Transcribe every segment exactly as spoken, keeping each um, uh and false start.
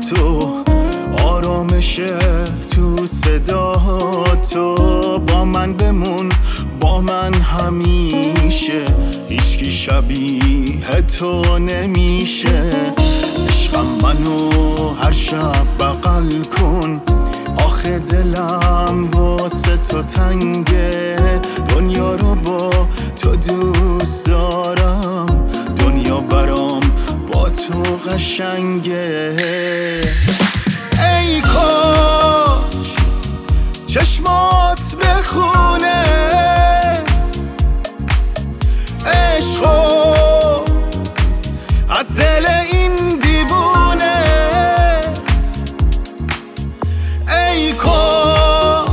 تو، آرامش تو صدا تو. با من بمون، با من همیشه، هیچکی شبیه تو نمیشه. عشقم منو هر شب بغل کن، آخه دلم واسه تو تنگه. دنیا رو با تو دوست دارم، دنیا برام با تو قشنگه. ای کاش چشمات بخونه عشقو از دل این دیوونه. ای کاش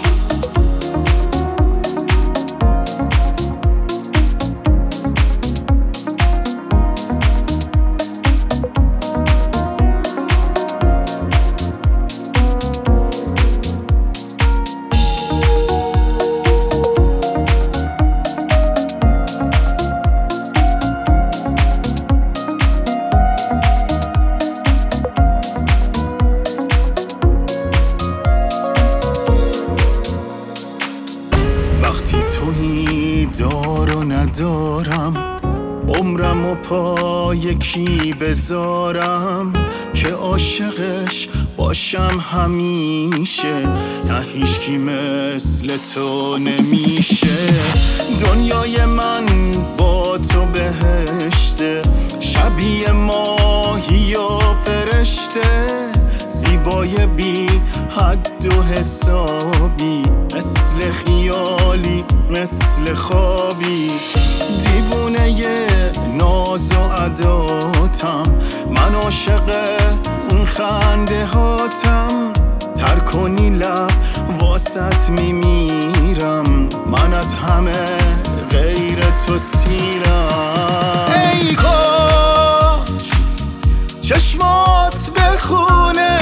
وقتی تویی دار و ندارم، عمرم و پای کی بذارم که عاشقش باشم همیشه. نه هیچکی مثل تو نمیشه. دنیای من با تو بهشته، شبیه ماهی و فرشته، زیبای بی حد و حسابی، مثل خیالی مثل خوابی. دیوونه ی ناز و عداتم، من عاشق اون خنده هاتم. تر کنی لب واسط میمیرم، من از همه غیر تو سیرم. ای کاش چشمات بخونه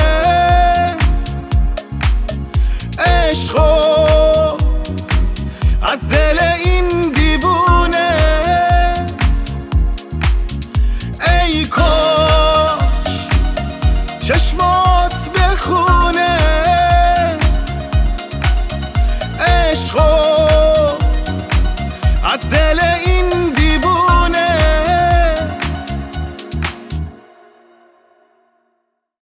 عشقو از دل این دیوونه. ای کاش چشمات بخونه عشقو از دل این